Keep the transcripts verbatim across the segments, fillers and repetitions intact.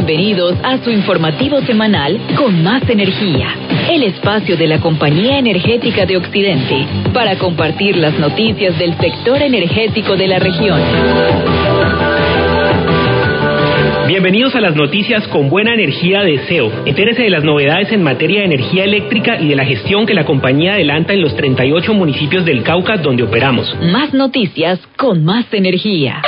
Bienvenidos a su informativo semanal Con Más Energía, el espacio de la Compañía Energética de Occidente para compartir las noticias del sector energético de la región. Bienvenidos a las noticias con buena energía de S E O. Entérese de las novedades en materia de energía eléctrica y de la gestión que la compañía adelanta en los treinta y ocho municipios del Cauca donde operamos. Más noticias con más energía.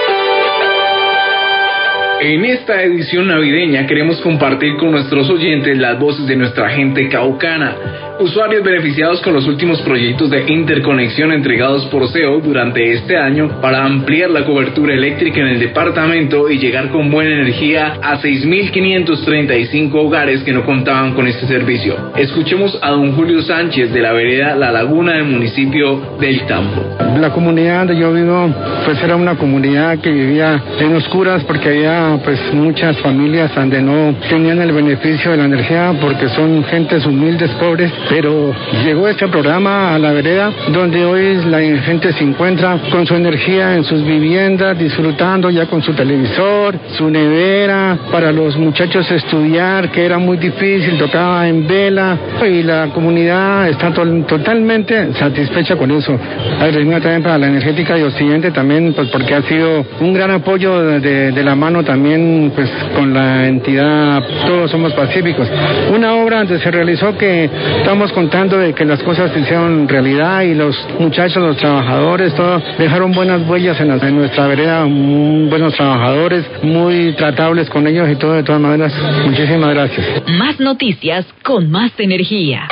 En esta edición navideña queremos compartir con nuestros oyentes las voces de nuestra gente caucana, usuarios beneficiados con los últimos proyectos de interconexión entregados por S E O durante este año para ampliar la cobertura eléctrica en el departamento y llegar con buena energía a seis mil quinientos treinta y cinco hogares que no contaban con este servicio. Escuchemos a don Julio Sánchez de la vereda La Laguna del municipio del Tambo. La comunidad donde yo vivo pues era una comunidad que vivía en oscuras porque había pues muchas familias donde no tenían el beneficio de la energía porque son gentes humildes, pobres, pero llegó este programa a la vereda donde hoy la gente se encuentra con su energía en sus viviendas, disfrutando ya con su televisor, su nevera, para los muchachos estudiar, que era muy difícil, tocaba en vela, y la comunidad está to- totalmente satisfecha con eso. Agradecimiento también para la energética de Occidente también, pues porque ha sido un gran apoyo de, de, de la mano también pues con la entidad Todos Somos Pacíficos. Una obra donde se realizó que estamos contando de que las cosas se hicieron realidad y los muchachos, los trabajadores, todos dejaron buenas huellas en, la, en nuestra vereda, muy buenos trabajadores, muy tratables con ellos y todo. De todas maneras, muchísimas gracias. Más noticias con más energía.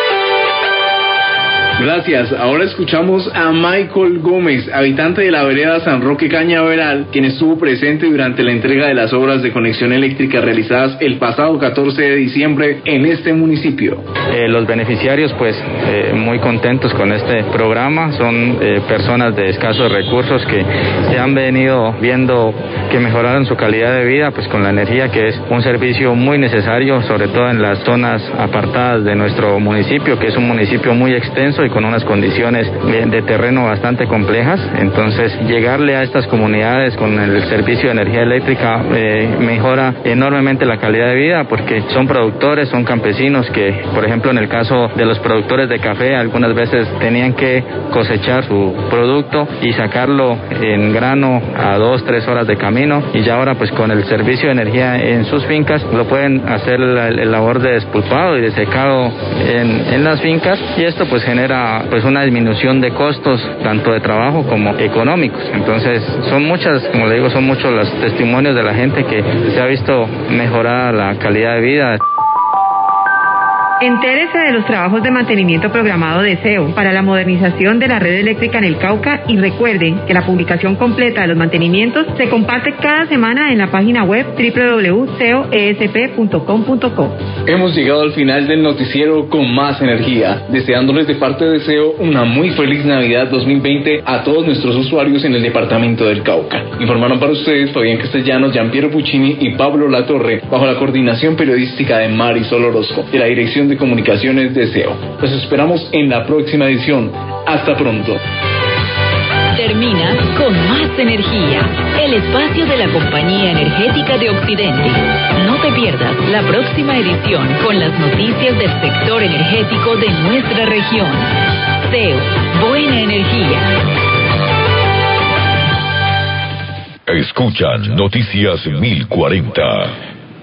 Gracias. Ahora escuchamos a Michael Gómez, habitante de la vereda San Roque Cañaveral, quien estuvo presente durante la entrega de las obras de conexión eléctrica realizadas el pasado catorce de diciembre en este municipio. Eh, los beneficiarios pues eh, muy contentos con este programa, son eh, personas de escasos recursos que se han venido viendo que mejoraron su calidad de vida pues con la energía, que es un servicio muy necesario, sobre todo en las zonas apartadas de nuestro municipio, que es un municipio muy extenso y con unas condiciones de, de terreno bastante complejas. Entonces llegarle a estas comunidades con el servicio de energía eléctrica eh, mejora enormemente la calidad de vida, porque son productores, son campesinos que, por ejemplo, en el caso de los productores de café, algunas veces tenían que cosechar su producto y sacarlo en grano a dos, tres horas de camino, y ya ahora pues con el servicio de energía en sus fincas lo pueden hacer la, la labor de despulpado y de secado en, en las fincas, y esto pues genera pues una disminución de costos tanto de trabajo como económicos. Entonces son muchas, como le digo, son muchos los testimonios de la gente que se ha visto mejorada la calidad de vida. Entérese de los trabajos de mantenimiento programado de S E O para la modernización de la red eléctrica en el Cauca, y recuerden que la publicación completa de los mantenimientos se comparte cada semana en la página web doble u doble u doble u punto c e o e s p punto com punto co. Hemos llegado al final del noticiero con más energía, deseándoles de parte de S E O una muy feliz Navidad dos mil veinte a todos nuestros usuarios en el departamento del Cauca. Informaron para ustedes Fabián Castellanos, Gianpiero Puccini y Pablo Latorre, bajo la coordinación periodística de Marisol Orozco, de la Dirección de Comunicaciones de S E O. Los esperamos en la próxima edición. Hasta pronto. Termina con más energía, el espacio de la Compañía Energética de Occidente. No te pierdas la próxima edición con las noticias del sector energético de nuestra región. S E O, buena energía. Escuchan Noticias mil cuarenta.